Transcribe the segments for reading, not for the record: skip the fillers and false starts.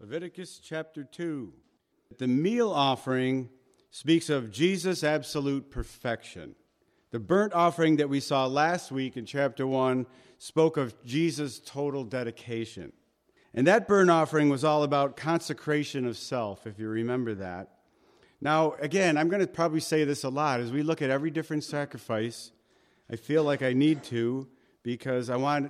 Leviticus chapter 2. The meal offering speaks of Jesus' absolute perfection. The burnt offering that we saw last week in chapter 1 spoke of Jesus' total dedication. And that burnt offering was all about consecration of self, if you remember that. Now, again, I'm going to probably say this a lot. As we look at every different sacrifice, I feel like I need to, because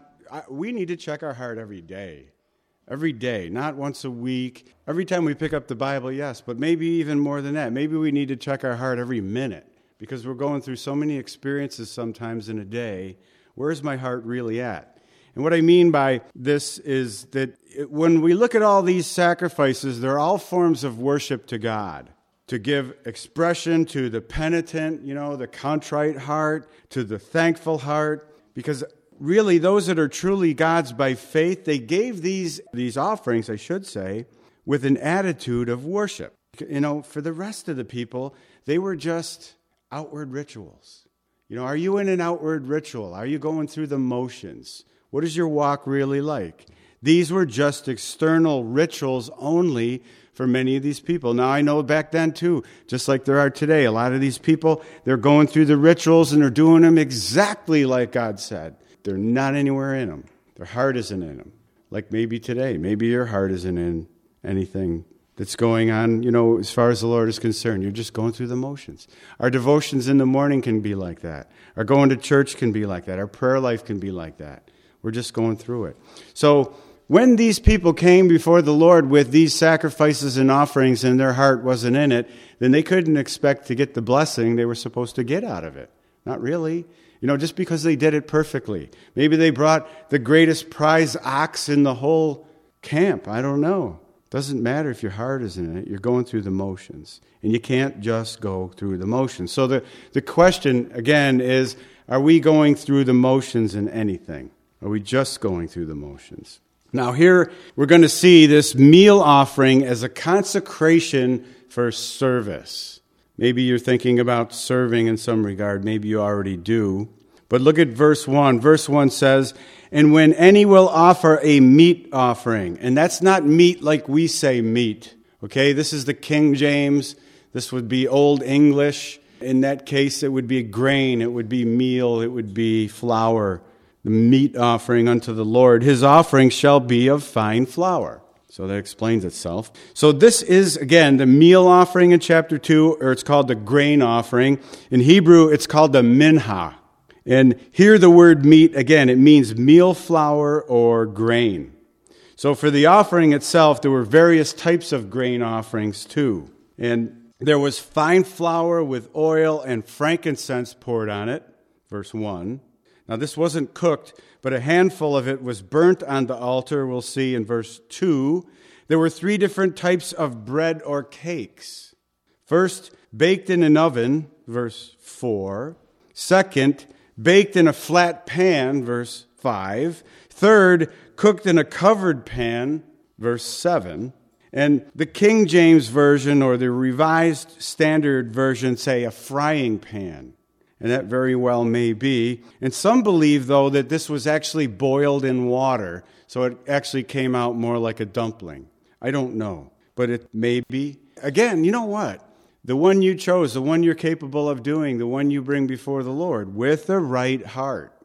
we need to check our heart every day. Every day, not once a week. Every time we pick up the Bible, yes, but maybe even more than that. Maybe we need to check our heart every minute, because we're going through so many experiences sometimes in a day. Where's my heart really at? And what I mean by this is that when we look at all these sacrifices, they're all forms of worship to God, to give expression to the penitent, the contrite heart, to the thankful heart, because really, those that are truly God's by faith, they gave these offerings, I should say, with an attitude of worship. For the rest of the people, they were just outward rituals. Are you in an outward ritual? Are you going through the motions? What is your walk really like? These were just external rituals only for many of these people. Now, I know back then, too, just like there are today, a lot of these people, they're going through the rituals and they're doing them exactly like God said. They're not anywhere in them. Their heart isn't in them. Like maybe today, maybe your heart isn't in anything that's going on, as far as the Lord is concerned. You're just going through the motions. Our devotions in the morning can be like that. Our going to church can be like that. Our prayer life can be like that. We're just going through it. So when these people came before the Lord with these sacrifices and offerings and their heart wasn't in it, then they couldn't expect to get the blessing they were supposed to get out of it. Not really. Just because they did it perfectly. Maybe they brought the greatest prize ox in the whole camp. I don't know. Doesn't matter if your heart isn't in it. You're going through the motions. And you can't just go through the motions. So the question, again, is, are we going through the motions in anything? Are we just going through the motions? Now here, we're going to see this meal offering as a consecration for service. Maybe you're thinking about serving in some regard. Maybe you already do. But look at verse 1. Verse 1 says, "And when any will offer a meat offering," and that's not meat like we say meat. Okay, this is the King James. This would be Old English. In that case, it would be grain. It would be meal. It would be flour. The meat offering unto the Lord. His offering shall be of fine flour. So that explains itself. So this is, again, the meal offering in chapter 2, or it's called the grain offering. In Hebrew, it's called the minha. And here the word meat, again, it means meal flour or grain. So for the offering itself, there were various types of grain offerings too. And there was fine flour with oil and frankincense poured on it, verse 1. Now this wasn't cooked, but a handful of it was burnt on the altar, we'll see in verse 2. There were 3 different types of bread or cakes. First, baked in an oven, verse 4. Second, baked in a flat pan, verse 5. Third, cooked in a covered pan, verse 7. And the King James Version or the Revised Standard Version say a frying pan. And that very well may be. And some believe, though, that this was actually boiled in water, so it actually came out more like a dumpling. I don't know, but it may be. Again, you know what? The one you chose, the one you're capable of doing, the one you bring before the Lord, with the right heart,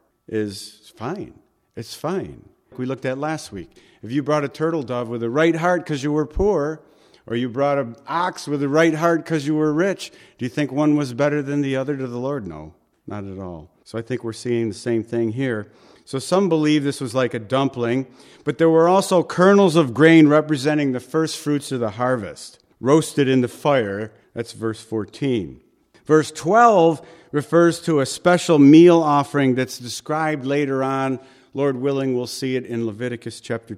is fine. It's fine. We looked at last week. If you brought a turtle dove with the right heart because you were poor, or you brought an ox with the right heart because you were rich, do you think one was better than the other to the Lord? No, not at all. So I think we're seeing the same thing here. So some believe this was like a dumpling, but there were also kernels of grain representing the first fruits of the harvest, roasted in the fire. That's verse 14. Verse 12 refers to a special meal offering that's described later on. Lord willing, we'll see it in Leviticus chapter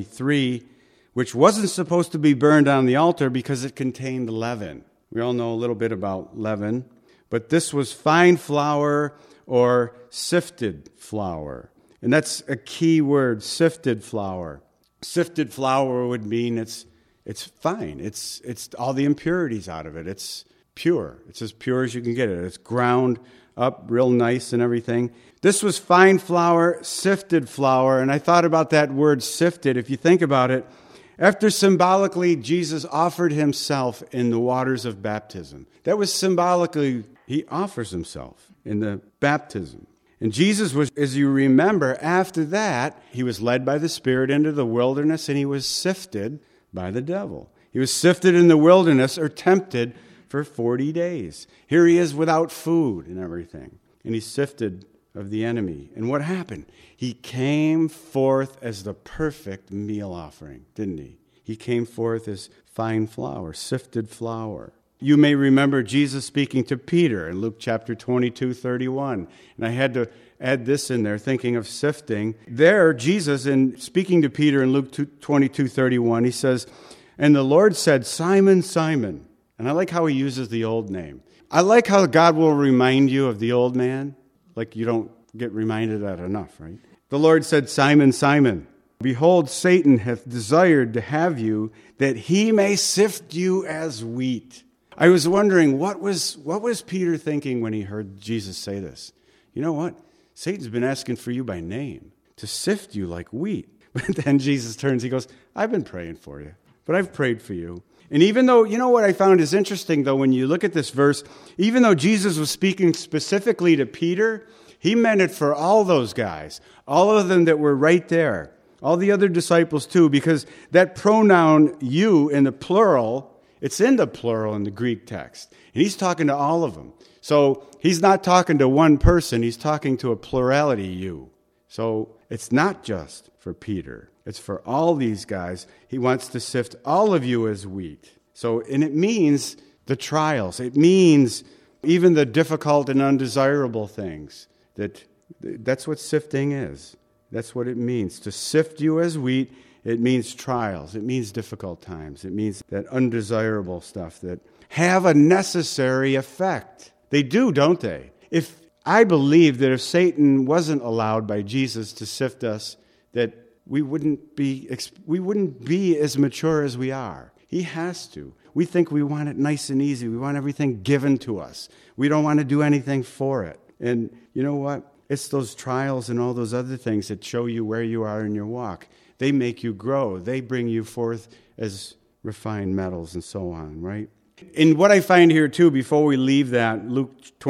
23, which wasn't supposed to be burned on the altar because it contained leaven. We all know a little bit about leaven, but this was fine flour or sifted flour. And that's a key word, sifted flour. Sifted flour would mean it's fine. It's all the impurities out of it. It's pure. It's as pure as you can get it. It's ground up real nice and everything. This was fine flour, sifted flour, and I thought about that word sifted. If you think about it, After symbolically Jesus offered himself in the waters of baptism. That was symbolically, he offers himself in the baptism. And Jesus was, as you remember, after that, he was led by the Spirit into the wilderness and he was sifted by the devil. He was sifted in the wilderness or tempted for 40 days. Here he is without food and everything. And he's sifted of the enemy. And what happened? He came forth as the perfect meal offering, didn't he? He came forth as fine flour, sifted flour. You may remember Jesus speaking to Peter in Luke chapter 22:31. And I had to add this in there, thinking of sifting. There, Jesus, in speaking to Peter in Luke 22:31, he says, "And the Lord said, Simon, Simon." And I like how he uses the old name. I like how God will remind you of the old man. Like you don't get reminded of that enough, right? The Lord said, "Simon, Simon, behold, Satan hath desired to have you, that he may sift you as wheat." I was wondering, what was Peter thinking when he heard Jesus say this? You know what? Satan's been asking for you by name, to sift you like wheat. But then Jesus turns, he goes, "I've been praying for you, but I've prayed for you." And even though, you know what I found is interesting, though, when you look at this verse, even though Jesus was speaking specifically to Peter, he meant it for all those guys, all of them that were right there, all the other disciples too, because that pronoun you in the plural, it's in the plural in the Greek text. And he's talking to all of them. So he's not talking to one person, he's talking to a plurality you. So it's not just for Peter. It's for all these guys. He wants to sift all of you as wheat. So, and it means the trials. It means even the difficult and undesirable things. That's what sifting is. That's what it means. To sift you as wheat, it means trials. It means difficult times. It means that undesirable stuff that have a necessary effect. They do, don't they? I believe that if Satan wasn't allowed by Jesus to sift us, that we wouldn't be as mature as we are. He has to. We think we want it nice and easy. We want everything given to us. We don't want to do anything for it. And you know what? It's those trials and all those other things that show you where you are in your walk. They make you grow. They bring you forth as refined metals and so on, right? And what I find here too, before we leave that, Luke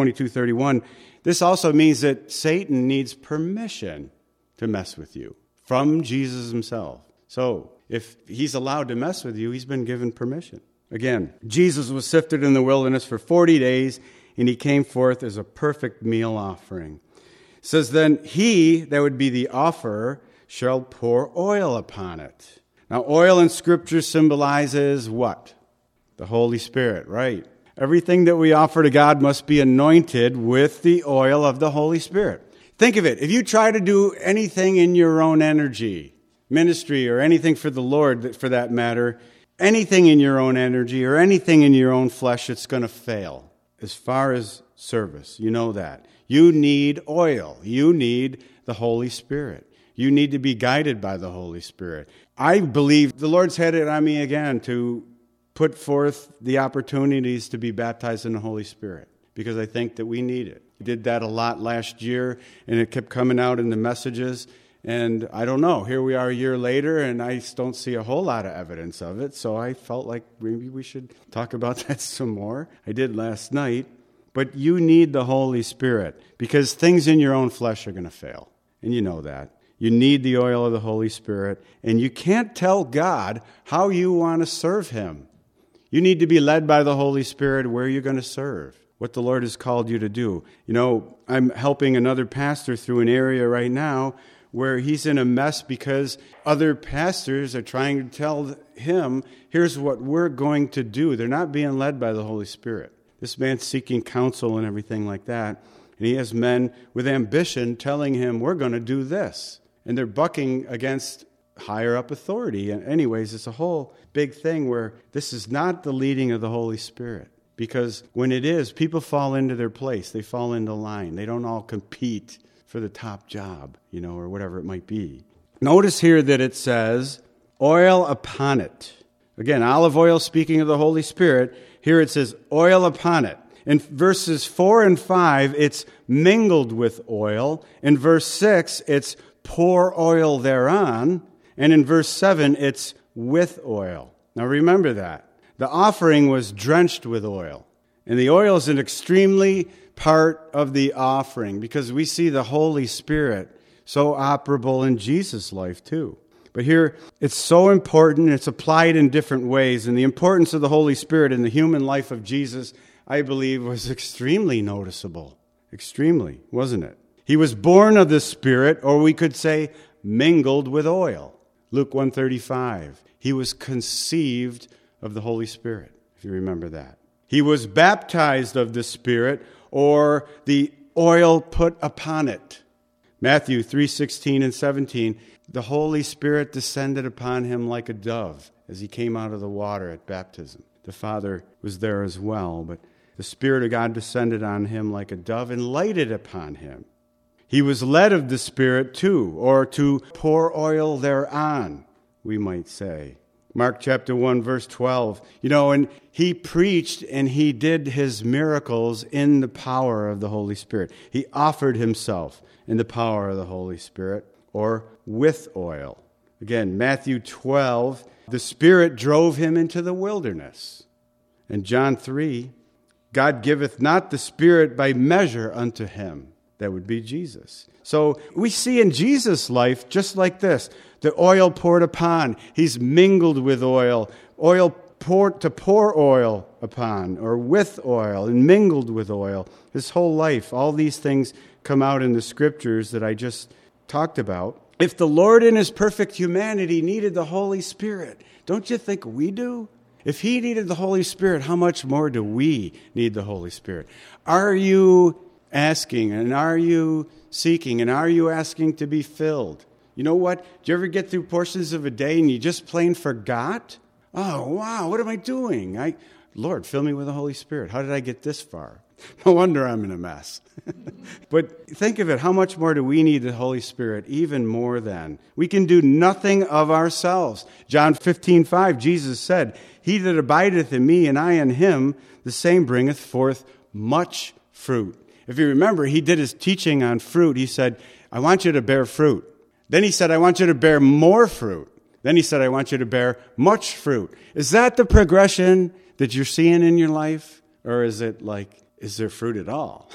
22:31, this also means that Satan needs permission to mess with you from Jesus himself. So if he's allowed to mess with you, he's been given permission. Again, Jesus was sifted in the wilderness for 40 days, and he came forth as a perfect meal offering. It says, then he, that would be the offerer, shall pour oil upon it. Now, oil in Scripture symbolizes what? The Holy Spirit, right? Everything that we offer to God must be anointed with the oil of the Holy Spirit. Think of it. If you try to do anything in your own energy, ministry or anything for the Lord, for that matter, anything in your own energy or anything in your own flesh, it's going to fail. As far as service, you know that. You need oil. You need the Holy Spirit. You need to be guided by the Holy Spirit. I believe the Lord's had it on me again to put forth the opportunities to be baptized in the Holy Spirit because I think that we need it. We did that a lot last year, and it kept coming out in the messages. And I don't know, here we are a year later, and I don't see a whole lot of evidence of it, so I felt like maybe we should talk about that some more. I did last night. But you need the Holy Spirit because things in your own flesh are going to fail, and you know that. You need the oil of the Holy Spirit, and you can't tell God how you want to serve him. You need to be led by the Holy Spirit where you're going to serve, what the Lord has called you to do. You know, I'm helping another pastor through an area right now where he's in a mess because other pastors are trying to tell him, here's what we're going to do. They're not being led by the Holy Spirit. This man's seeking counsel and everything like that. And he has men with ambition telling him, we're going to do this. And they're bucking against higher up authority. And anyways, it's a whole big thing where this is not the leading of the Holy Spirit. Because when it is, people fall into their place. They fall into line. They don't all compete for the top job, or whatever it might be. Notice here that it says, oil upon it. Again, olive oil speaking of the Holy Spirit. Here it says, oil upon it. In verses 4 and 5, it's mingled with oil. In verse 6, it's pour oil thereon. And in verse 7, it's with oil. Now remember that. The offering was drenched with oil. And the oil is an extremely part of the offering because we see the Holy Spirit so operable in Jesus' life too. But here, it's so important, it's applied in different ways. And the importance of the Holy Spirit in the human life of Jesus, I believe, was extremely noticeable. Extremely, wasn't it? He was born of the Spirit, or we could say mingled with oil. Luke 1:35. He was conceived of the Holy Spirit, if you remember that. He was baptized of the Spirit, or the oil put upon it. Matthew 3:16 and 17. The Holy Spirit descended upon him like a dove as he came out of the water at baptism. The Father was there as well, but the Spirit of God descended on him like a dove and lighted upon him. He was led of the Spirit too, or to pour oil thereon, we might say. Mark chapter 1, verse 12. And he preached and he did his miracles in the power of the Holy Spirit. He offered himself in the power of the Holy Spirit, or with oil. Again, Matthew 12, the Spirit drove him into the wilderness. And John 3, God giveth not the Spirit by measure unto him. That would be Jesus. So we see in Jesus' life just like this. The oil poured upon. He's mingled with oil. Oil poured to pour oil upon, or with oil, and mingled with oil. His whole life, all these things come out in the scriptures that I just talked about. If the Lord in his perfect humanity needed the Holy Spirit, don't you think we do? If he needed the Holy Spirit, how much more do we need the Holy Spirit? Are you asking, and are you seeking, and are you asking to be filled? You know what? Do you ever get through portions of a day and you just plain forgot? Oh, wow, what am I doing? Lord, fill me with the Holy Spirit. How did I get this far? No wonder I'm in a mess. But think of it, how much more do we need the Holy Spirit? Even more than. We can do nothing of ourselves. John 15:5, Jesus said, He that abideth in me and I in him, the same bringeth forth much fruit. If you remember, he did his teaching on fruit. He said, I want you to bear fruit. Then he said, I want you to bear more fruit. Then he said, I want you to bear much fruit. Is that the progression that you're seeing in your life? Or is it like, is there fruit at all?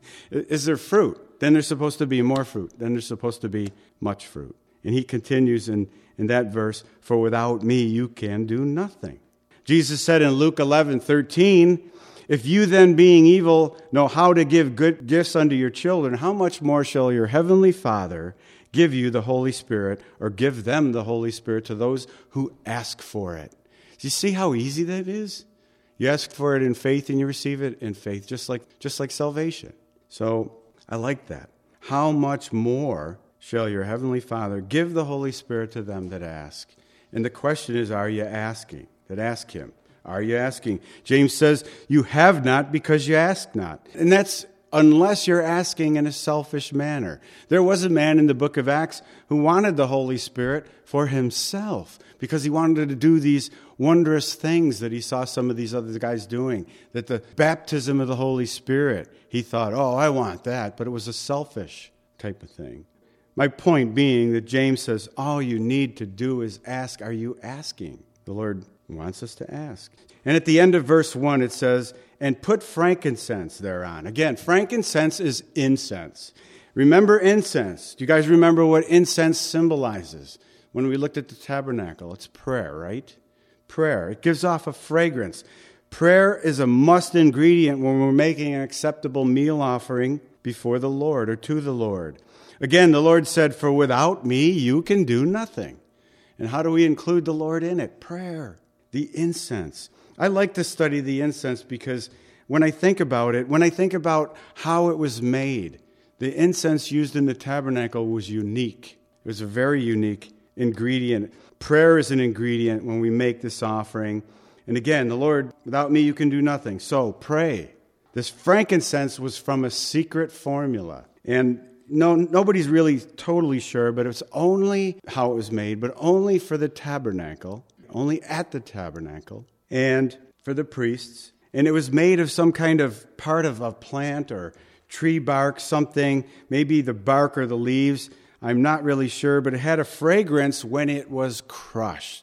Is there fruit? Then there's supposed to be more fruit. Then there's supposed to be much fruit. And he continues in that verse, for without me you can do nothing. Jesus said in Luke 11:13, if you then being evil know how to give good gifts unto your children, how much more shall your heavenly Father give you the Holy Spirit, or give them the Holy Spirit to those who ask for it? Do you see how easy that is? You ask for it in faith and you receive it in faith, just like salvation. So I like that. How much more shall your heavenly Father give the Holy Spirit to them that ask? And the question is, are you asking? That ask him. Are you asking? James says, you have not because you ask not. And that's unless you're asking in a selfish manner. There was a man in the book of Acts who wanted the Holy Spirit for himself because he wanted to do these wondrous things that he saw some of these other guys doing. That the baptism of the Holy Spirit, he thought, oh, I want that. But it was a selfish type of thing. My point being that James says, all you need to do is ask. Are you asking? The Lord wants us to ask. And at the end of verse 1, it says, and put frankincense thereon. Again, frankincense is incense. Remember incense. Do you guys remember what incense symbolizes? When we looked at the tabernacle, it's prayer, right? Prayer. It gives off a fragrance. Prayer is a must ingredient when we're making an acceptable meal offering before the Lord or to the Lord. Again, the Lord said, for without me, you can do nothing. And how do we include the Lord in it? Prayer. The incense. I like to study the incense because when I think about it, when I think about how it was made, the incense used in the tabernacle was unique. It was a very unique ingredient. Prayer is an ingredient when we make this offering. And again, the Lord, without me, you can do nothing. So pray. This frankincense was from a secret formula. And nobody's really totally sure, but it's only how it was made, but only for the tabernacle, only at the tabernacle, and for the priests. And it was made of some kind of part of a plant or tree bark, something, maybe the bark or the leaves. I'm not really sure, but it had a fragrance when it was crushed.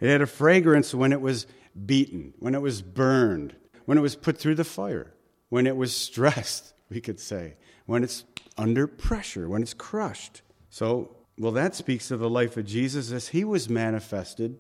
It had a fragrance when it was beaten, when it was burned, when it was put through the fire, when it was stressed, we could say, when it's under pressure, when it's crushed. So, well, that speaks of the life of Jesus as he was manifested,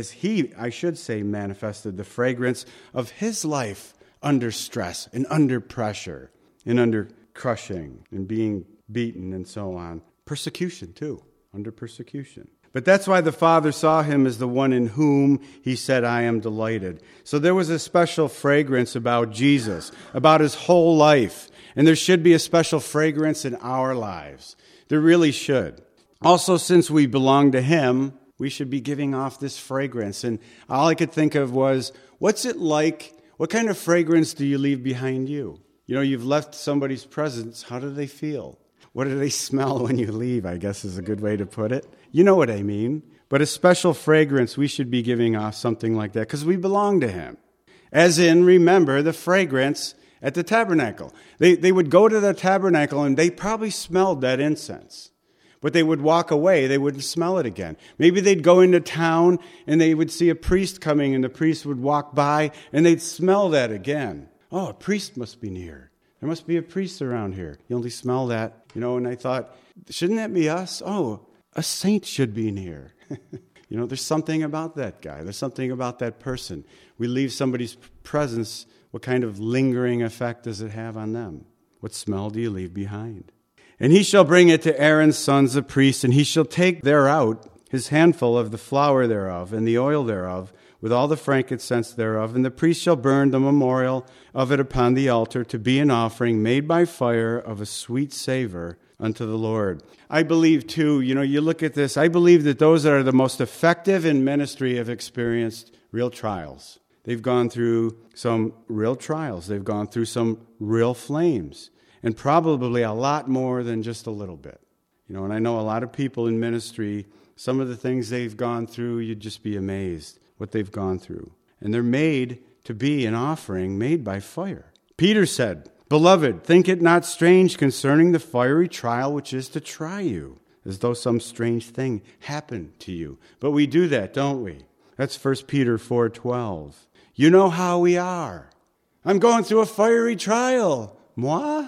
manifested the fragrance of his life under stress and under pressure and under crushing and being beaten and so on. Persecution, too, under persecution. But that's why the Father saw him as the one in whom he said, I am delighted. So there was a special fragrance about Jesus, about his whole life. And there should be a special fragrance in our lives. There really should. Also, since we belong to him, we should be giving off this fragrance. And all I could think of was, what's it like? What kind of fragrance do you leave behind you? You know, you've left somebody's presence. How do they feel? What do they smell when you leave, I guess is a good way to put it. You know what I mean. But a special fragrance, we should be giving off something like that because we belong to him. As in, remember the fragrance at the tabernacle. They would go to the tabernacle and they probably smelled that incense. But they would walk away. They wouldn't smell it again. Maybe they'd go into town and they would see a priest coming and the priest would walk by and they'd smell that again. Oh, a priest must be near. There must be a priest around here. You only smell that, and I thought, shouldn't that be us? Oh, a saint should be near. There's something about that guy. There's something about that person. We leave somebody's presence. What kind of lingering effect does it have on them? What smell do you leave behind? And he shall bring it to Aaron's sons, the priests, and he shall take thereout his handful of the flour thereof and the oil thereof, with all the frankincense thereof, and the priest shall burn the memorial of it upon the altar to be an offering made by fire of a sweet savor unto the Lord. I believe, too, you look at this, I believe that those that are the most effective in ministry have experienced real trials. They've gone through some real trials. They've gone through some real flames, and probably a lot more than just a little bit. And I know a lot of people in ministry, some of the things they've gone through, you'd just be amazed what they've gone through. And they're made to be an offering made by fire. Peter said, Beloved, think it not strange concerning the fiery trial which is to try you, as though some strange thing happened to you. But we do that, don't we? That's 1 Peter 4:12. You know how we are. I'm going through a fiery trial. Moi?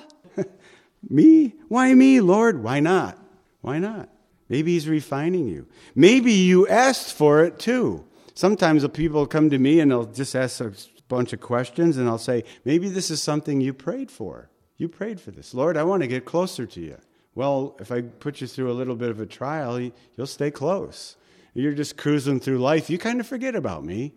Me? Why me, Lord? Why not? Why not? Maybe he's refining you. Maybe you asked for it too. Sometimes people come to me and they'll just ask a bunch of questions and I'll say, maybe this is something you prayed for. You prayed for this. Lord, I want to get closer to you. Well, if I put you through a little bit of a trial, you'll stay close. You're just cruising through life. You kind of forget about me.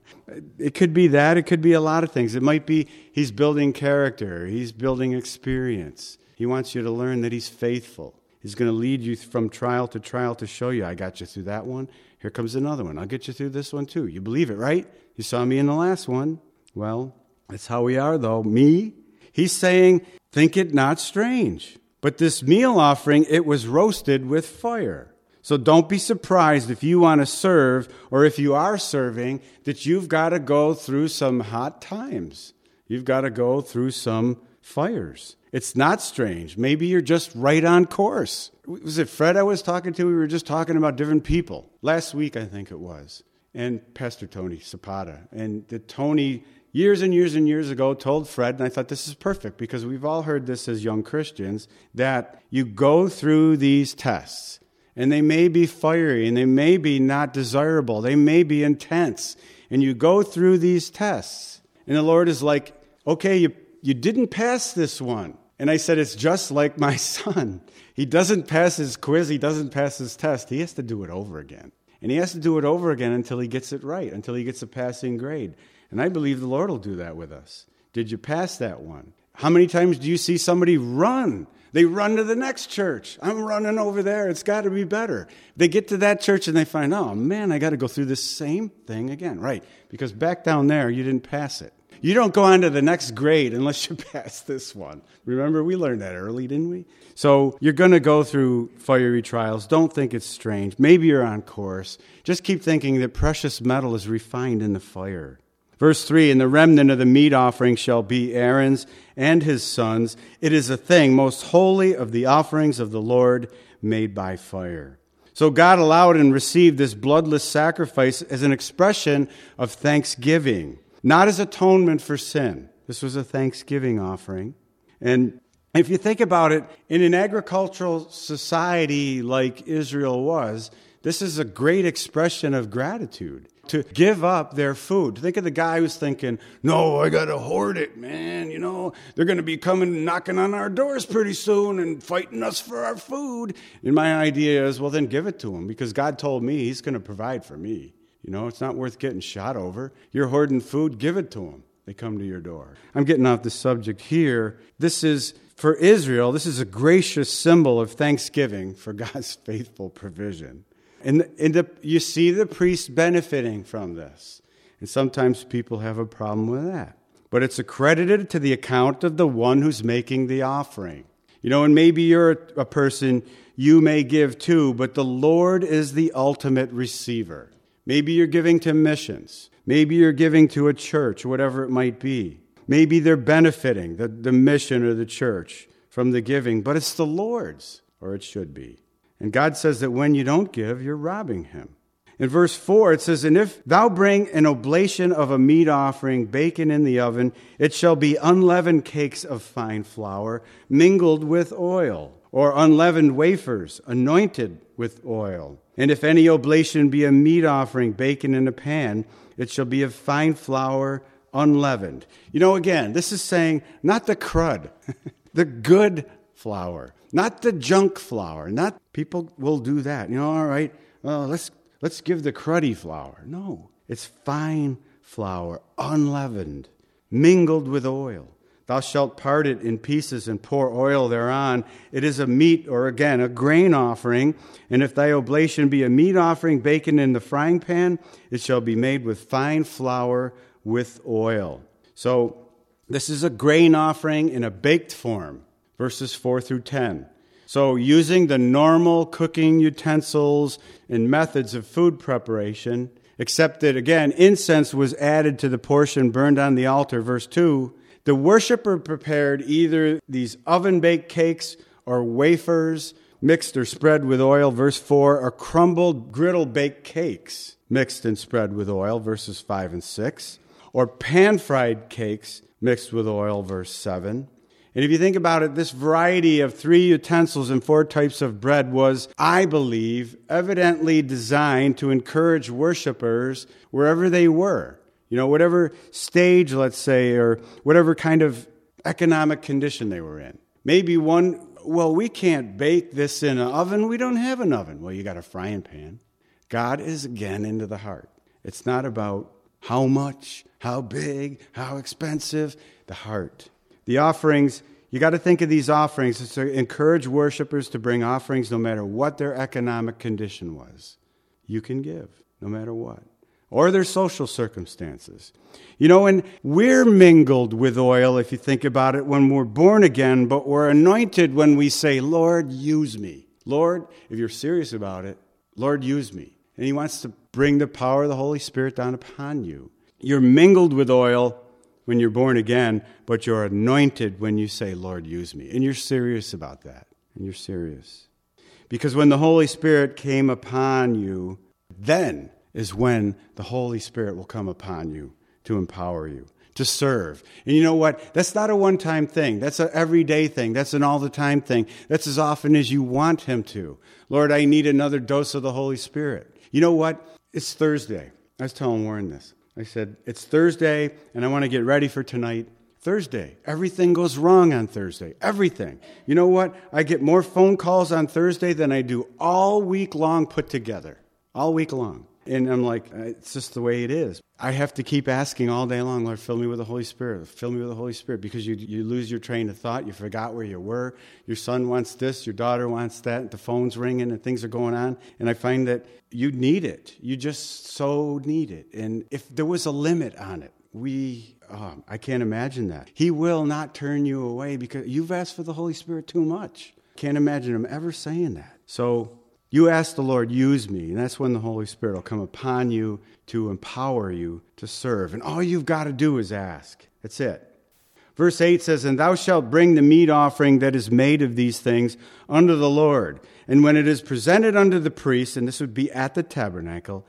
It could be that. It could be a lot of things. It might be he's building character. He's building experience. He wants you to learn that he's faithful. He's going to lead you from trial to show you, I got you through that one. Here comes another one. I'll get you through this one too. You believe it, right? You saw me in the last one. Well, that's how we are, though. Me, he's saying, think it not strange. But this meal offering, it was roasted with fire. So don't be surprised if you want to serve, or if you are serving, that you've got to go through some hot times. You've got to go through some fires. It's not strange. Maybe you're just right on course. Was it Fred I was talking to? We were just talking about different people. Last week, I think it was. And Pastor Tony Zapata. And Tony, years and years and years ago, told Fred, and I thought this is perfect because we've all heard this as young Christians, that you go through these tests. And they may be fiery, and they may be not desirable. They may be intense. And you go through these tests. And the Lord is like, okay, you didn't pass this one. And I said, it's just like my son. He doesn't pass his quiz. He doesn't pass his test. He has to do it over again. And he has to do it over again until he gets it right, until he gets a passing grade. And I believe the Lord will do that with us. Did you pass that one? How many times do you see somebody run? They run to the next church. I'm running over there. It's got to be better. They get to that church and they find, oh, man, I got to go through this same thing again. Right, because back down there, you didn't pass it. You don't go on to the next grade unless you pass this one. Remember, we learned that early, didn't we? So you're going to go through fiery trials. Don't think it's strange. Maybe you're on course. Just keep thinking that precious metal is refined in the fire. Verse 3, and the remnant of the meat offering shall be Aaron's and his sons. It is a thing most holy of the offerings of the Lord made by fire. So God allowed and received this bloodless sacrifice as an expression of thanksgiving, not as atonement for sin. This was a thanksgiving offering. And if you think about it, in an agricultural society like Israel was, this is a great expression of gratitude. To give up their food. Think of the guy who's thinking, no, I got to hoard it, man. They're going to be coming knocking on our doors pretty soon and fighting us for our food. And my idea is, well, then give it to him because God told me he's going to provide for me. It's not worth getting shot over. You're hoarding food, give it to them. They come to your door. I'm getting off the subject here. This is, for Israel, this is a gracious symbol of thanksgiving for God's faithful provision. And you see the priests benefiting from this. And sometimes people have a problem with that. But it's accredited to the account of the one who's making the offering. And maybe you're a person you may give to, but the Lord is the ultimate receiver. Maybe you're giving to missions. Maybe you're giving to a church, whatever it might be. Maybe they're benefiting, the mission or the church, from the giving, but it's the Lord's, or it should be. And God says that when you don't give, you're robbing him. In verse 4, it says, and if thou bring an oblation of a meat offering, baken in the oven, it shall be unleavened cakes of fine flour, mingled with oil, or unleavened wafers, anointed with oil. And if any oblation be a meat offering, baken in a pan, it shall be of fine flour, unleavened. Again, this is saying not the crud, the good flour. Not the junk flour. Not people will do that. All right, well, let's give the cruddy flour. No, it's fine flour, unleavened, mingled with oil. Thou shalt part it in pieces and pour oil thereon. It is a meat, or again, a grain offering. And if thy oblation be a meat offering baken in the frying pan, it shall be made with fine flour with oil. So this is a grain offering in a baked form. Verses 4 through 10. So using the normal cooking utensils and methods of food preparation, except that, again, incense was added to the portion burned on the altar. Verse 2, the worshiper prepared either these oven-baked cakes or wafers mixed or spread with oil. Verse 4, or crumbled griddle-baked cakes mixed and spread with oil. Verses 5 and 6. Or pan-fried cakes mixed with oil. Verse 7. And if you think about it, this variety of 3 utensils and 4 types of bread was, I believe, evidently designed to encourage worshipers wherever they were. Whatever stage, let's say, or whatever kind of economic condition they were in. Maybe one, well, we can't bake this in an oven. We don't have an oven. Well, you got a frying pan. God is again into the heart. It's not about how much, how big, how expensive, the heart. The offerings, you got to think of these offerings as to encourage worshipers to bring offerings no matter what their economic condition was. You can give no matter what. Or their social circumstances. And we're mingled with oil, if you think about it, when we're born again, but we're anointed when we say, Lord, use me. Lord, if you're serious about it, Lord, use me. And he wants to bring the power of the Holy Spirit down upon you. You're mingled with oil when you're born again, but you're anointed when you say, Lord, use me. And you're serious about that. And you're serious. Because when the Holy Spirit came upon you, then is when the Holy Spirit will come upon you to empower you, to serve. And you know what? That's not a one-time thing. That's an everyday thing. That's an all-the-time thing. That's as often as you want him to. Lord, I need another dose of the Holy Spirit. You know what? It's Thursday. I was telling Warren this. I said, it's Thursday, and I want to get ready for tonight. Thursday. Everything goes wrong on Thursday. Everything. You know what? I get more phone calls on Thursday than I do all week long put together. All week long. And I'm like, it's just the way it is. I have to keep asking all day long, Lord, fill me with the Holy Spirit. Fill me with the Holy Spirit. Because you lose your train of thought. You forgot where you were. Your son wants this. Your daughter wants that. The phone's ringing and things are going on. And I find that you need it. You just so need it. And if there was a limit on it, I can't imagine that. He will not turn you away because you've asked for the Holy Spirit too much. Can't imagine him ever saying that. So you ask the Lord, use me, and that's when the Holy Spirit will come upon you to empower you to serve. And all you've got to do is ask. That's it. Verse 8 says, "And thou shalt bring the meat offering that is made of these things unto the Lord. And when it is presented unto the priest," and this would be at the tabernacle,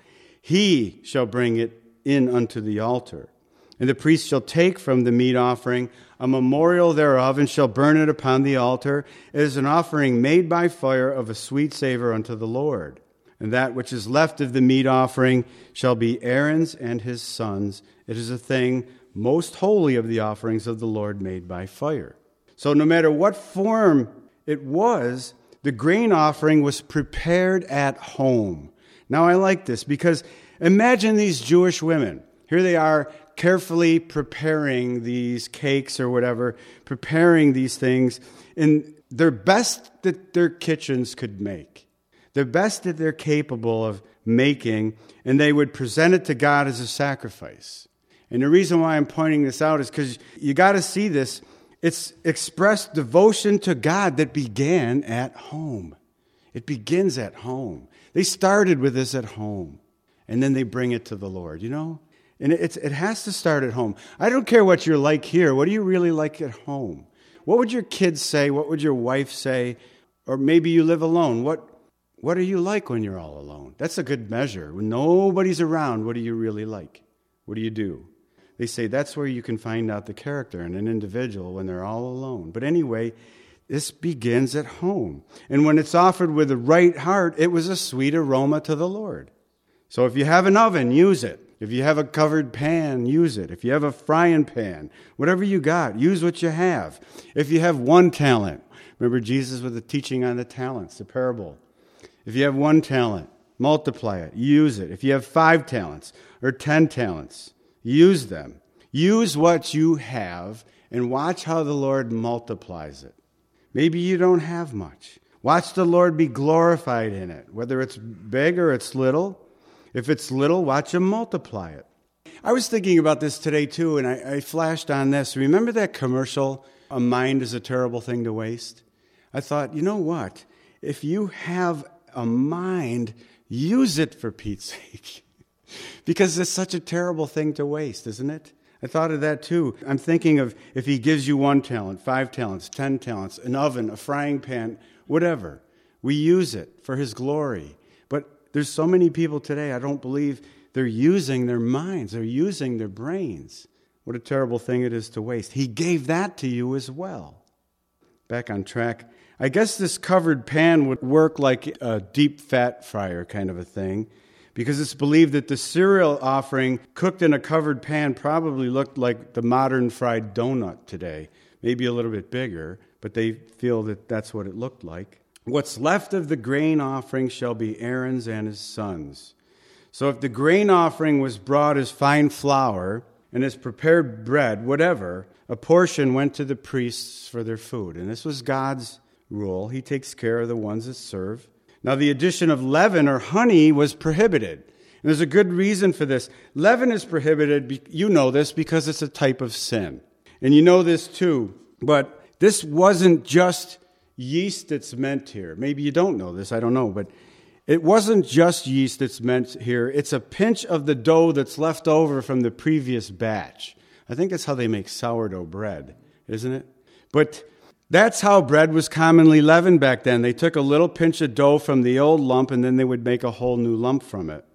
"he shall bring it in unto the altar. And the priest shall take from the meat offering a memorial thereof, and shall burn it upon the altar. It is an offering made by fire of a sweet savor unto the Lord. And that which is left of the meat offering shall be Aaron's and his sons. It is a thing most holy of the offerings of the Lord made by fire." So no matter what form it was, the grain offering was prepared at home. Now I like this because imagine these Jewish women. Here they are carefully preparing these cakes or whatever, preparing these things in their best that their kitchens could make, the best that they're capable of making, and they would present it to God as a sacrifice. And the reason why I'm pointing this out is because you got to see this. It's expressed devotion to God that began at home. It begins at home. They started with this at home, and then they bring it to the Lord, And it has to start at home. I don't care what you're like here. What do you really like at home? What would your kids say? What would your wife say? Or maybe you live alone. What are you like when you're all alone? That's a good measure. When nobody's around, what do you really like? What do you do? They say that's where you can find out the character in an individual when they're all alone. But anyway, this begins at home. And when it's offered with the right heart, it was a sweet aroma to the Lord. So if you have an oven, use it. If you have a covered pan, use it. If you have a frying pan, whatever you got, use what you have. If you have one talent, remember Jesus with the teaching on the talents, the parable. If you have one talent, multiply it, use it. If you have 5 talents or 10 talents, use them. Use what you have and watch how the Lord multiplies it. Maybe you don't have much. Watch the Lord be glorified in it, whether it's big or it's little. If it's little, watch him multiply it. I was thinking about this today too, and I flashed on this. Remember that commercial, "A mind is a terrible thing to waste"? I thought, you know what? If you have a mind, use it for Pete's sake. Because it's such a terrible thing to waste, isn't it? I thought of that too. I'm thinking of if he gives you 1 talent, 5 talents, 10 talents, an oven, a frying pan, whatever. We use it for his glory. But there's so many people today, I don't believe they're using their minds. They're using their brains. What a terrible thing it is to waste. He gave that to you as well. Back on track. I guess this covered pan would work like a deep fat fryer kind of a thing, because it's believed that the cereal offering cooked in a covered pan probably looked like the modern fried donut today. Maybe a little bit bigger, but they feel that that's what it looked like. What's left of the grain offering shall be Aaron's and his sons. So if the grain offering was brought as fine flour and as prepared bread, whatever, a portion went to the priests for their food. And this was God's rule. He takes care of the ones that serve. Now, the addition of leaven or honey was prohibited. And there's a good reason for this. Leaven is prohibited, you know this, because it's a type of sin. And you know this too. But this wasn't just yeast that's meant here. Maybe you don't know this, I don't know. But it wasn't just yeast that's meant here. It's a pinch of the dough that's left over from the previous batch. I think that's how they make sourdough bread, isn't it? But that's how bread was commonly leavened back then. They took a little pinch of dough from the old lump, and then they would make a whole new lump from it,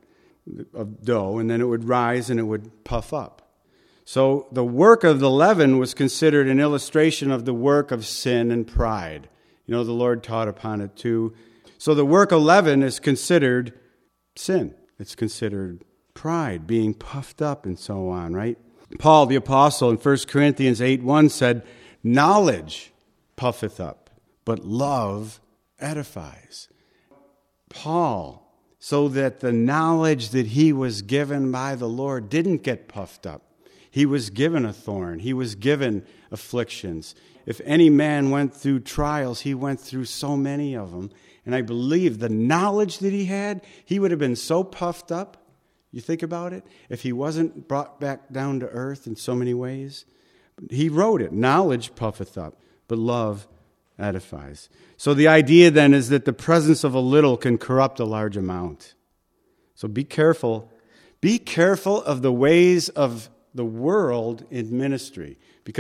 of dough, and then it would rise and it would puff up. So the work of the leaven was considered an illustration of the work of sin and pride. The Lord taught upon it too. So the work of leaven is considered sin. It's considered pride, being puffed up and so on, right? Paul, the apostle, in 1 Corinthians 8:1 said, "Knowledge puffeth up, but love edifies." Paul, so that the knowledge that he was given by the Lord didn't get puffed up. He was given a thorn. He was given afflictions. If any man went through trials, he went through so many of them. And I believe the knowledge that he had, he would have been so puffed up. You think about it? If he wasn't brought back down to earth in so many ways. He wrote it, "Knowledge puffeth up, but love edifies." So the idea then is that the presence of a little can corrupt a large amount. So be careful. Be careful of the ways of the world in ministry. Because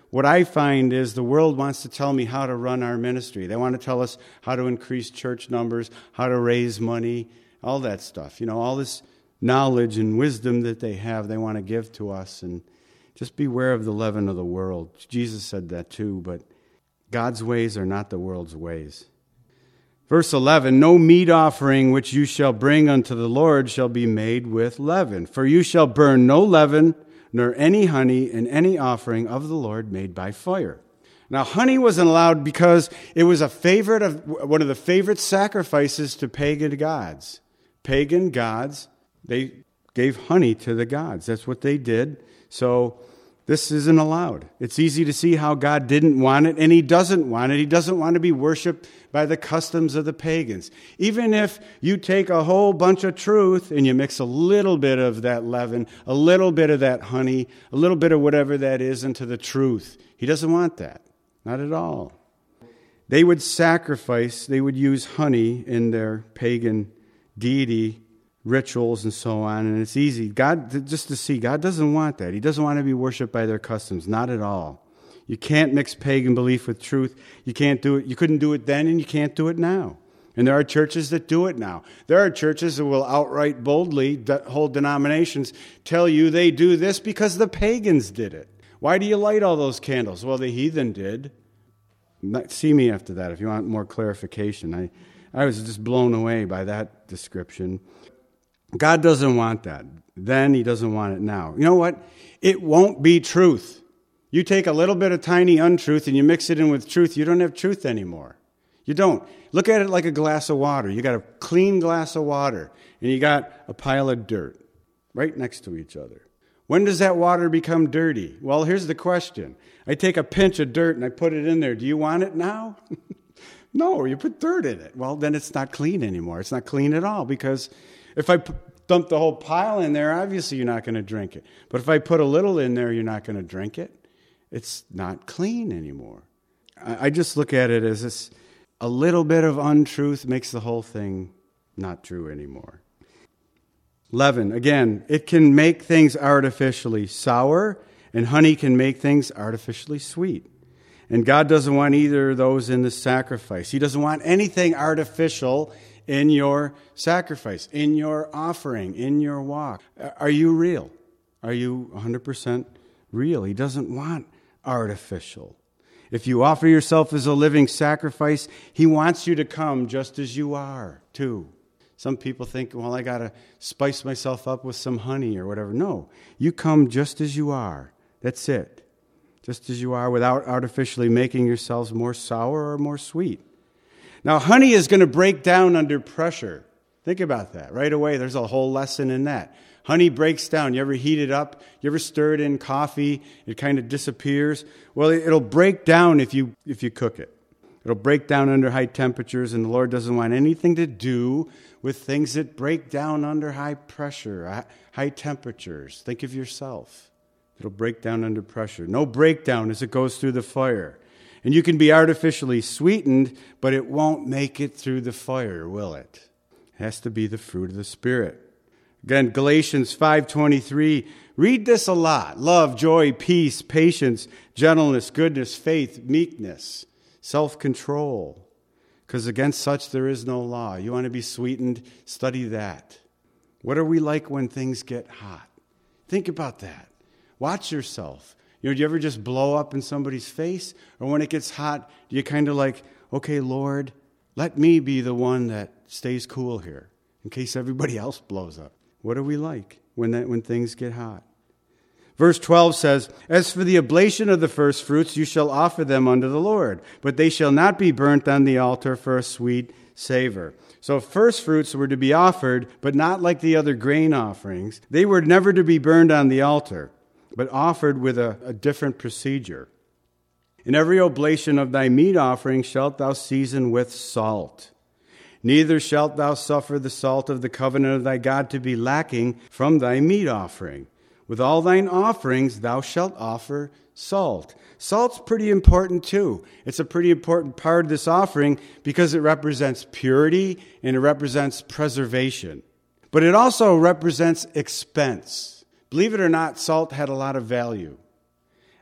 what I find is the world wants to tell me how to run our ministry. They want to tell us how to increase church numbers, how to raise money, all that stuff. All this knowledge and wisdom that they have, they want to give to us. And just beware of the leaven of the world. Jesus said that too, but God's ways are not the world's ways. Verse 11, no meat offering which you shall bring unto the Lord shall be made with leaven. For you shall burn no leaven, nor any honey in any offering of the Lord made by fire. Now, honey wasn't allowed because it was one of the favorite sacrifices to pagan gods. Pagan gods, they gave honey to the gods. That's what they did. So this isn't allowed. It's easy to see how God didn't want it, and he doesn't want it. He doesn't want to be worshiped by the customs of the pagans. Even if you take a whole bunch of truth and you mix a little bit of that leaven, a little bit of that honey, a little bit of whatever that is into the truth, he doesn't want that. Not at all. They would sacrifice, they would use honey in their pagan deity rituals and so on, and it's easy. God, just to see, God doesn't want that. He doesn't want to be worshipped by their customs, not at all. You can't mix pagan belief with truth. You can't do it. You couldn't do it then, and you can't do it now. And there are churches that do it now. There are churches that will outright boldly, whole denominations, tell you they do this because the pagans did it. Why do you light all those candles? Well, the heathen did. See me after that if you want more clarification. I was just blown away by that description. God doesn't want that. Then he doesn't want it now. You know what? It won't be truth. You take a little bit of tiny untruth and you mix it in with truth, you don't have truth anymore. You don't. Look at it like a glass of water. You got a clean glass of water and you got a pile of dirt right next to each other. When does that water become dirty? Well, here's the question. I take a pinch of dirt and I put it in there. Do you want it now? No, you put dirt in it. Well, then it's not clean anymore. It's not clean at all because if I dump the whole pile in there, obviously you're not going to drink it. But if I put a little in there, you're not going to drink it. It's not clean anymore. I just look at it as this, a little bit of untruth makes the whole thing not true anymore. Leaven, again, it can make things artificially sour, and honey can make things artificially sweet. And God doesn't want either of those in the sacrifice. He doesn't want anything artificial in your sacrifice, in your offering, in your walk. Are you real? Are you 100% real? He doesn't want artificial. If you offer yourself as a living sacrifice, he wants you to come just as you are, too. Some people think, well, I got to spice myself up with some honey or whatever. No, you come just as you are. That's it. Just as you are without artificially making yourselves more sour or more sweet. Now, honey is going to break down under pressure. Think about that. Right away, there's a whole lesson in that. Honey breaks down. You ever heat it up? You ever stir it in coffee? It kind of disappears. Well, it'll break down if you cook it. It'll break down under high temperatures, and the Lord doesn't want anything to do with things that break down under high pressure, high temperatures. Think of yourself. It'll break down under pressure. No breakdown as it goes through the fire. And you can be artificially sweetened, but it won't make it through the fire, will it? It has to be the fruit of the Spirit. Again, Galatians 5:23, read this a lot. Love, joy, peace, patience, gentleness, goodness, faith, meekness, self-control. Because against such there is no law. You want to be sweetened? Study that. What are we like when things get hot? Think about that. Watch yourself. Do you ever just blow up in somebody's face? Or when it gets hot, do you kind of like, okay, Lord, let me be the one that stays cool here in case everybody else blows up? What are we like when things get hot? Verse 12 says, as for the oblation of the first fruits, you shall offer them unto the Lord, but they shall not be burnt on the altar for a sweet savor. So first fruits were to be offered, but not like the other grain offerings. They were never to be burned on the altar, but offered with a different procedure. In every oblation of thy meat offering shalt thou season with salt. Neither shalt thou suffer the salt of the covenant of thy God to be lacking from thy meat offering. With all thine offerings thou shalt offer salt. Salt's pretty important too. It's a pretty important part of this offering because it represents purity and it represents preservation. But it also represents expense. Believe it or not, salt had a lot of value.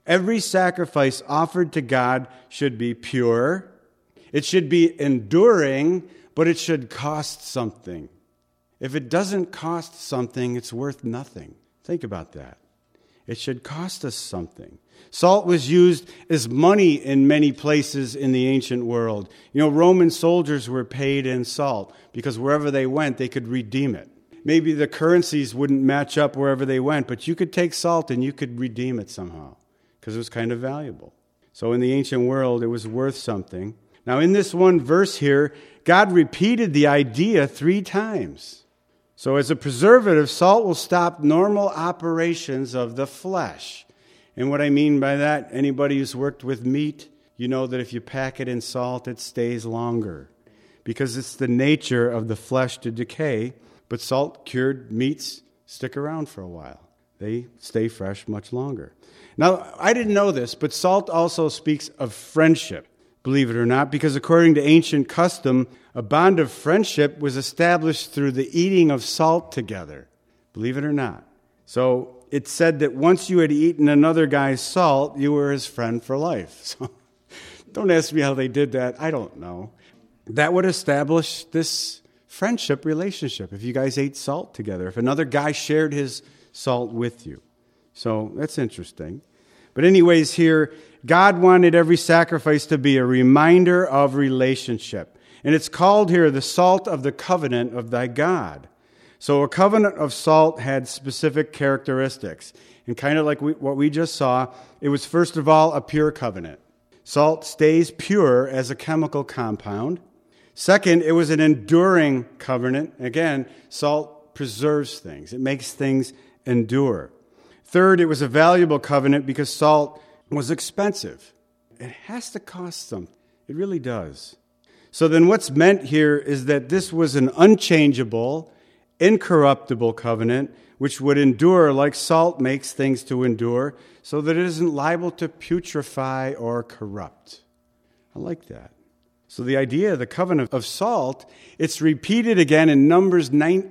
Every sacrifice offered to God should be pure. It should be enduring, but it should cost something. If it doesn't cost something, it's worth nothing. Think about that. It should cost us something. Salt was used as money in many places in the ancient world. Roman soldiers were paid in salt because wherever they went, they could redeem it. Maybe the currencies wouldn't match up wherever they went, but you could take salt and you could redeem it somehow because it was kind of valuable. So in the ancient world, it was worth something. Now, in this one verse here, God repeated the idea 3 times. So as a preservative, salt will stop normal operations of the flesh. And what I mean by that, anybody who's worked with meat, you know that if you pack it in salt, it stays longer because it's the nature of the flesh to decay. But salt-cured meats stick around for a while. They stay fresh much longer. Now, I didn't know this, but salt also speaks of friendship, believe it or not, because according to ancient custom, a bond of friendship was established through the eating of salt together, believe it or not. So it said that once you had eaten another guy's salt, you were his friend for life. So don't ask me how they did that. I don't know. That would establish this friendship relationship if you guys ate salt together, if another guy shared his salt with you. So that's interesting. But anyways, here, God wanted every sacrifice to be a reminder of relationship. And it's called here the salt of the covenant of thy God. So a covenant of salt had specific characteristics. And kind of like what we just saw, it was first of all a pure covenant. Salt stays pure as a chemical compound. Second, it was an enduring covenant. Again, salt preserves things. It makes things endure. Third, it was a valuable covenant because salt was expensive. It has to cost something. It really does. So then what's meant here is that this was an unchangeable, incorruptible covenant which would endure like salt makes things to endure so that it isn't liable to putrefy or corrupt. I like that. So the idea of the covenant of salt, it's repeated again in Numbers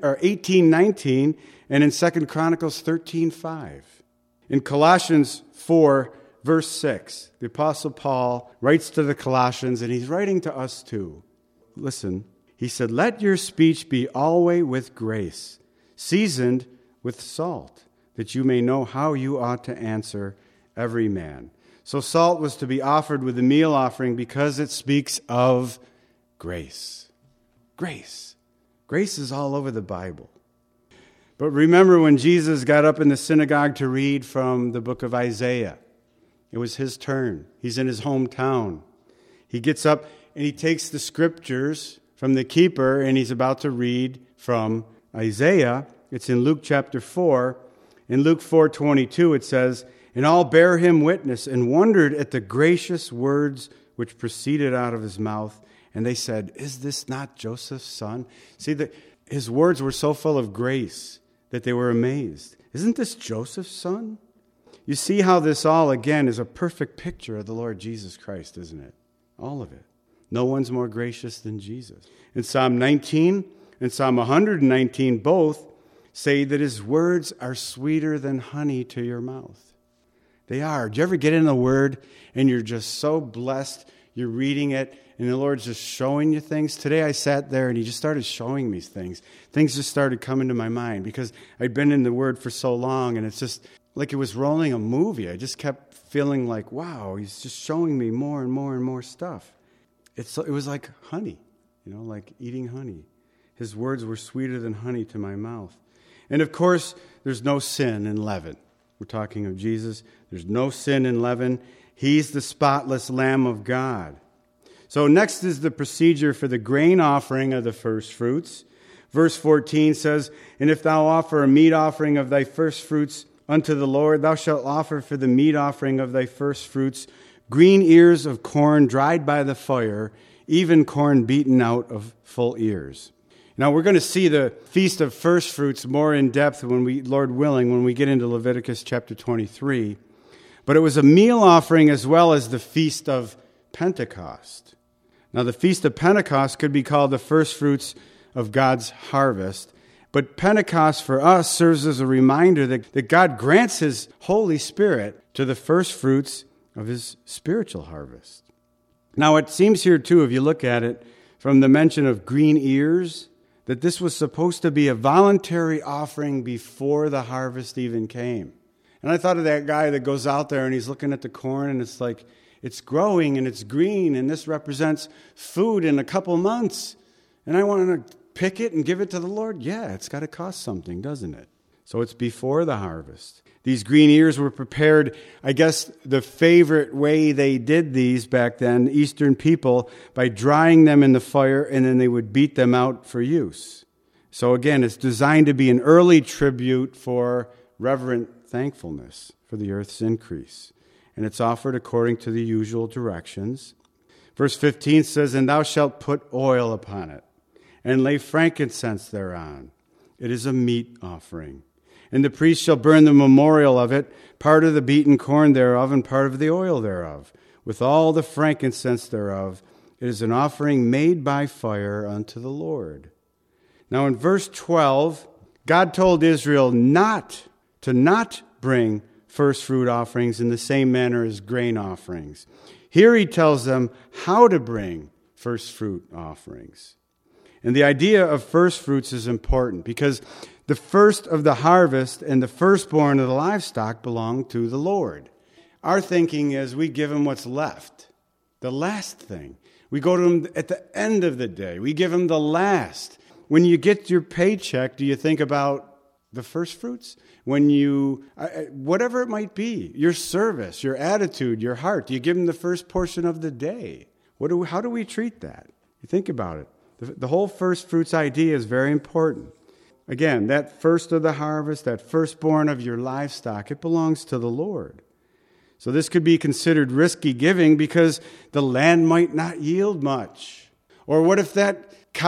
18:19 and in 2 Chronicles 13:5. In Colossians 4, verse 6, the Apostle Paul writes to the Colossians, and he's writing to us too. Listen, he said, "Let your speech be always with grace, seasoned with salt, that you may know how you ought to answer every man." So salt was to be offered with the meal offering because it speaks of grace. Grace. Grace is all over the Bible. But remember when Jesus got up in the synagogue to read from the book of Isaiah. It was his turn. He's in his hometown. He gets up and he takes the scriptures from the keeper and he's about to read from Isaiah. It's in Luke chapter 4. In Luke 4:22 it says, "And all bare him witness and wondered at the gracious words which proceeded out of his mouth. And they said, Is this not Joseph's son?" See, his words were so full of grace that they were amazed. Isn't this Joseph's son? You see how this all, again, is a perfect picture of the Lord Jesus Christ, isn't it? All of it. No one's more gracious than Jesus. In Psalm 19 and Psalm 119 both say that his words are sweeter than honey to your mouth. They are. Do you ever get in the Word and you're just so blessed, you're reading it, and the Lord's just showing you things? Today I sat there and he just started showing me things. Things just started coming to my mind because I'd been in the Word for so long and it's just like it was rolling a movie. I just kept feeling like, wow, he's just showing me more and more and more stuff. It was like honey, like eating honey. His words were sweeter than honey to my mouth. And of course, there's no sin in leaven. We're talking of Jesus. There's no sin in leaven. He's the spotless Lamb of God. So next is the procedure for the grain offering of the first fruits. Verse 14 says, "And if thou offer a meat offering of thy first fruits unto the Lord, thou shalt offer for the meat offering of thy first fruits green ears of corn dried by the fire, even corn beaten out of full ears." Now, we're going to see the Feast of First Fruits more in depth Lord willing, when we get into Leviticus chapter 23. But it was a meal offering as well as the Feast of Pentecost. Now, the Feast of Pentecost could be called the first fruits of God's harvest. But Pentecost for us serves as a reminder that God grants his Holy Spirit to the first fruits of his spiritual harvest. Now, it seems here, too, if you look at it, from the mention of green ears, that this was supposed to be a voluntary offering before the harvest even came. And I thought of that guy that goes out there and he's looking at the corn and it's like, it's growing and it's green and this represents food in a couple months. And I want to pick it and give it to the Lord. Yeah, it's got to cost something, doesn't it? So it's before the harvest. These green ears were prepared, I guess the favorite way they did these back then, Eastern people, by drying them in the fire and then they would beat them out for use. So again, it's designed to be an early tribute for reverent thankfulness for the earth's increase. And it's offered according to the usual directions. Verse 15 says, "And thou shalt put oil upon it, and lay frankincense thereon. It is a meat offering. And the priest shall burn the memorial of it, part of the beaten corn thereof, and part of the oil thereof, with all the frankincense thereof. It is an offering made by fire unto the Lord." Now in verse 12, God told Israel to not bring first fruit offerings in the same manner as grain offerings. Here he tells them how to bring first fruit offerings. And the idea of first fruits is important because the first of the harvest and the firstborn of the livestock belong to the Lord. Our thinking is we give him what's left, the last thing. We go to him at the end of the day. We give him the last. When you get your paycheck, do you think about the first fruits? When you, whatever it might be, your service, your attitude, your heart, do you give him the first portion of the day? How do we treat that? You think about it. The whole first fruits idea is very important. Again, that first of the harvest, that firstborn of your livestock, it belongs to the Lord. So this could be considered risky giving because the land might not yield much. Or what if that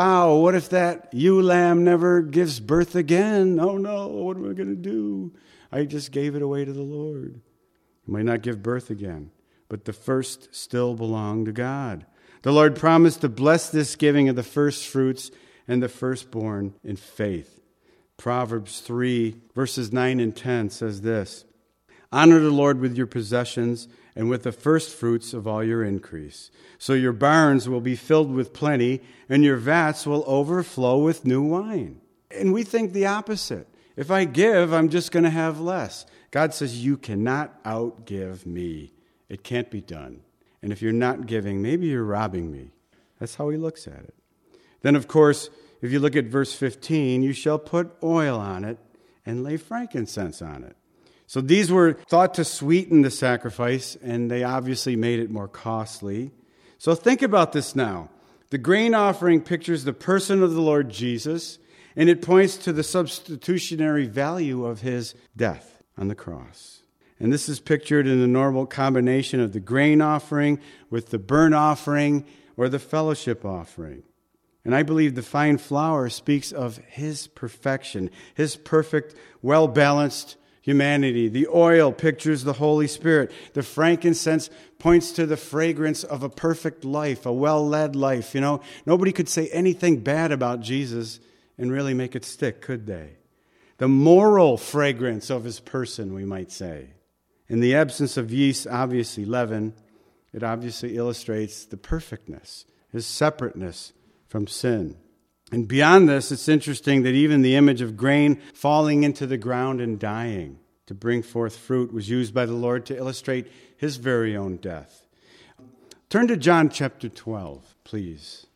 ewe lamb never gives birth again? Oh no, what am I going to do? I just gave it away to the Lord. It might not give birth again, but the first still belonged to God. The Lord promised to bless this giving of the first fruits and the firstborn in faith. Proverbs 3, verses 9 and 10 says this, "Honor the Lord with your possessions and with the first fruits of all your increase. So your barns will be filled with plenty, and your vats will overflow with new wine." And we think the opposite. If I give, I'm just going to have less. God says, you cannot outgive me. It can't be done. And if you're not giving, maybe you're robbing me. That's how he looks at it. Then, of course, if you look at verse 15, "You shall put oil on it and lay frankincense on it." So these were thought to sweeten the sacrifice, and they obviously made it more costly. So think about this now. The grain offering pictures the person of the Lord Jesus, and it points to the substitutionary value of his death on the cross. And this is pictured in the normal combination of the grain offering with the burnt offering or the fellowship offering. And I believe the fine flour speaks of his perfection, his perfect, well-balanced humanity. The oil pictures the Holy Spirit. The frankincense points to the fragrance of a perfect life, a well-led life. You know, nobody could say anything bad about Jesus and really make it stick, could they? The moral fragrance of his person, we might say. In the absence of yeast, obviously leaven, it obviously illustrates the perfectness, his separateness from sin. And beyond this, it's interesting that even the image of grain falling into the ground and dying to bring forth fruit was used by the Lord to illustrate his very own death. Turn to John chapter 12, please.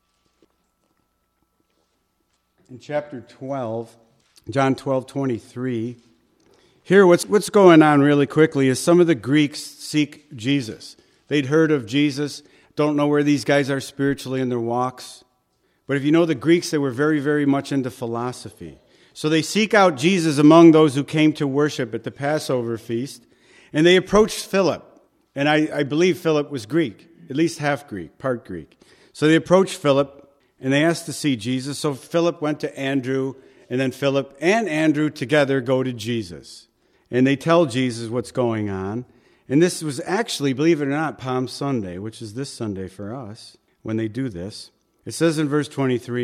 In chapter 12, John 12:23, here what's going on really quickly is some of the Greeks seek Jesus. They'd heard of Jesus, don't know where these guys are spiritually in their walks. But if you know the Greeks, they were very, very much into philosophy. So they seek out Jesus among those who came to worship at the Passover feast. And they approached Philip. And I believe Philip was Greek, at least half Greek, part Greek. So they approached Philip and they asked to see Jesus. So Philip went to Andrew, and then Philip and Andrew together go to Jesus. And they tell Jesus what's going on. And this was actually, believe it or not, Palm Sunday, which is this Sunday for us when they do this. It says in verse 23,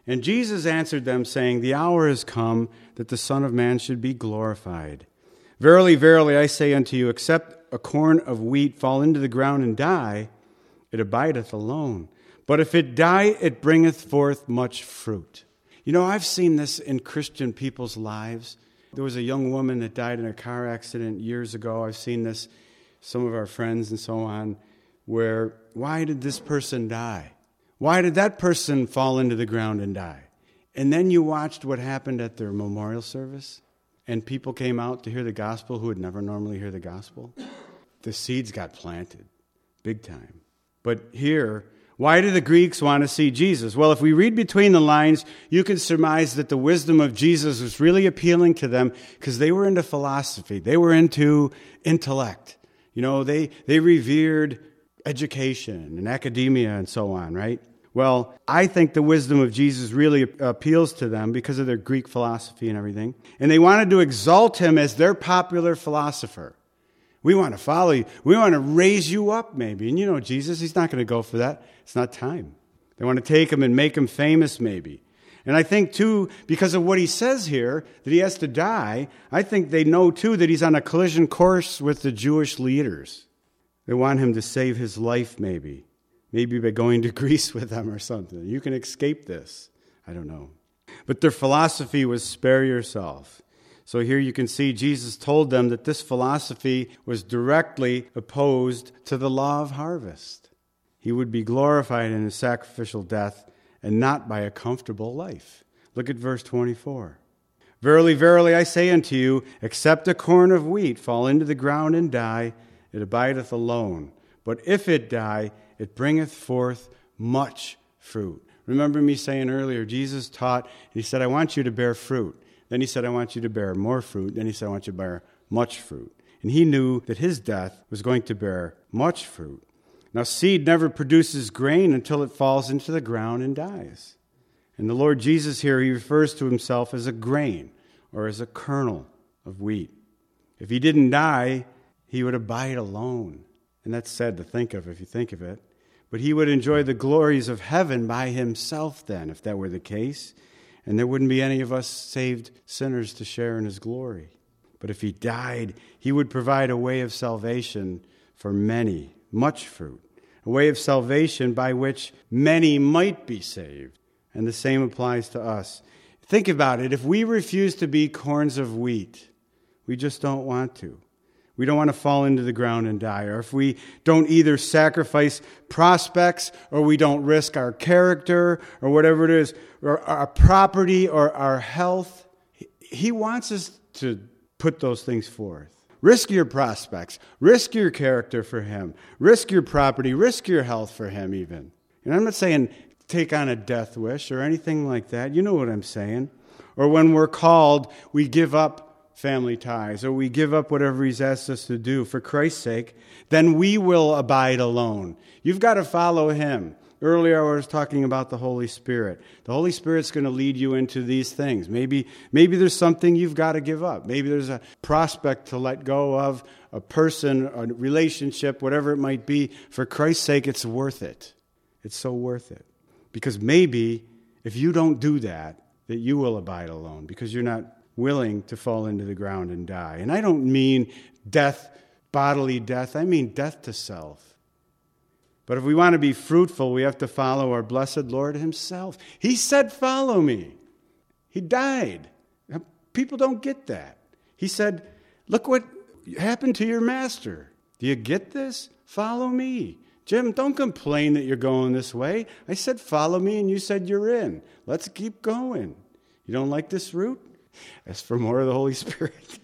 And Jesus answered them, saying, The hour is come that the Son of Man should be glorified. Verily, verily, I say unto you, except a corn of wheat fall into the ground and die, it abideth alone. But if it die, it bringeth forth much fruit. You know, I've seen this in Christian people's lives. There was a young woman that died in a car accident years ago. I've seen this, some of our friends and so on, where, why did this person die? Why did that person fall into the ground and die? And then you watched what happened at their memorial service, and people came out to hear the gospel who would never normally hear the gospel. The seeds got planted, big time. But here, why do the Greeks want to see Jesus? Well, if we read between the lines, you can surmise that the wisdom of Jesus was really appealing to them because they were into philosophy. They were into intellect. You know, they revered education and academia and so on, right? Well, I think the wisdom of Jesus really appeals to them because of their Greek philosophy and everything. And they wanted to exalt him as their popular philosopher. We want to follow you. We want to raise you up, maybe. And you know Jesus, he's not going to go for that. It's not time. They want to take him and make him famous, maybe. And I think, too, because of what he says here, that he has to die, I think they know, too, that he's on a collision course with the Jewish leaders. They want him to save his life, maybe by going to Greece with them or something. You can escape this. I don't know. But their philosophy was spare yourself. So here you can see Jesus told them that this philosophy was directly opposed to the law of harvest. He would be glorified in his sacrificial death and not by a comfortable life. Look at verse 24. Verily, verily, I say unto you, except a corn of wheat fall into the ground and die, it abideth alone. But if it die, it bringeth forth much fruit. Remember me saying earlier, Jesus taught, he said, I want you to bear fruit. Then he said, I want you to bear more fruit. Then he said, I want you to bear much fruit. And he knew that his death was going to bear much fruit. Now, seed never produces grain until it falls into the ground and dies. And the Lord Jesus here, he refers to himself as a grain or as a kernel of wheat. If he didn't die, he would abide alone. And that's sad to think of if you think of it. But he would enjoy the glories of heaven by himself then, if that were the case. And there wouldn't be any of us saved sinners to share in his glory. But if he died, he would provide a way of salvation for many, much fruit. A way of salvation by which many might be saved. And the same applies to us. Think about it. If we refuse to be corns of wheat, we just don't want to. We don't want to fall into the ground and die. Or if we don't either sacrifice prospects or we don't risk our character or whatever it is, or our property or our health, he wants us to put those things forth. Risk your prospects. Risk your character for him. Risk your property. Risk your health for him even. And I'm not saying take on a death wish or anything like that. You know what I'm saying. Or when we're called, we give up family ties, or we give up whatever he's asked us to do for Christ's sake, then we will abide alone. You've got to follow him. Earlier I was talking about the Holy Spirit. The Holy Spirit's going to lead you into these things. Maybe there's something you've got to give up. Maybe there's a prospect to let go of, a person, a relationship, whatever it might be. For Christ's sake, it's worth it. It's so worth it. Because maybe if you don't do that you will abide alone because you're not willing to fall into the ground and die. And I don't mean death, bodily death. I mean death to self. But if we want to be fruitful, we have to follow our blessed Lord himself. He said, follow me. He died. People don't get that. He said, look what happened to your master. Do you get this? Follow me. Jim, don't complain that you're going this way. I said, follow me, and you said you're in. Let's keep going. You don't like this route? Ask for more of the Holy Spirit.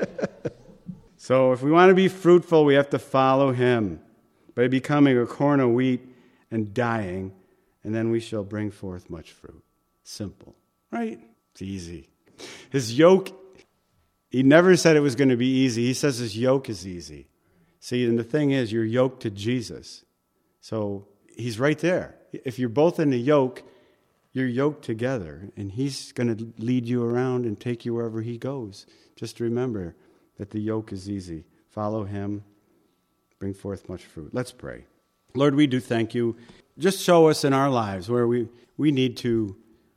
So if we want to be fruitful, we have to follow him by becoming a corn of wheat and dying, and then we shall bring forth much fruit. Simple, right? It's easy. His yoke, he never said it was going to be easy. He says his yoke is easy. See, and the thing is, you're yoked to Jesus. So he's right there. If you're both in the yoke, you're yoked together, and he's going to lead you around and take you wherever he goes. Just remember that the yoke is easy. Follow him. Bring forth much fruit. Let's pray. Lord, we do thank you. Just show us in our lives where we need to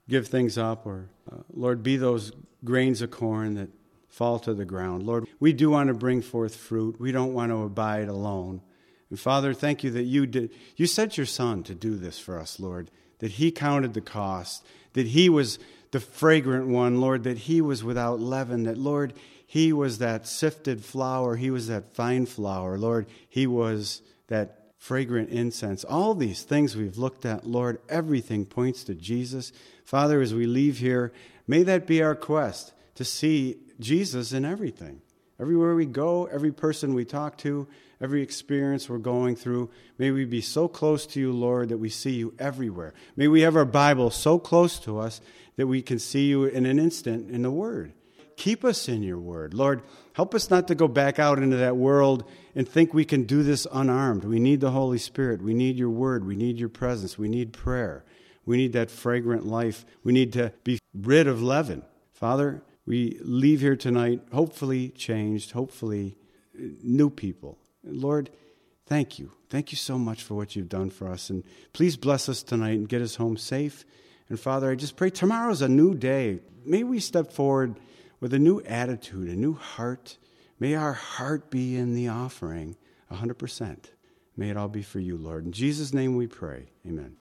give things up or, Lord, be those grains of corn that fall to the ground. Lord, we do want to bring forth fruit. We don't want to abide alone. And Father, thank you that you sent your Son to do this for us, Lord, that he counted the cost, that he was the fragrant one, Lord, that he was without leaven, that, Lord, he was that sifted flour, he was that fine flour, Lord, he was that fragrant incense. All these things we've looked at, Lord, everything points to Jesus. Father, as we leave here, may that be our quest, to see Jesus in everything. Everywhere we go, every person we talk to, every experience we're going through, may we be so close to you, Lord, that we see you everywhere. May we have our Bible so close to us that we can see you in an instant in the Word. Keep us in your Word. Lord, help us not to go back out into that world and think we can do this unarmed. We need the Holy Spirit. We need your Word. We need your presence. We need prayer. We need that fragrant life. We need to be rid of leaven. Father, we leave here tonight hopefully changed, hopefully new people. Lord, thank you. Thank you so much for what you've done for us. And please bless us tonight and get us home safe. And Father, I just pray tomorrow's a new day. May we step forward with a new attitude, a new heart. May our heart be in the offering 100%. May it all be for you, Lord. In Jesus' name we pray. Amen.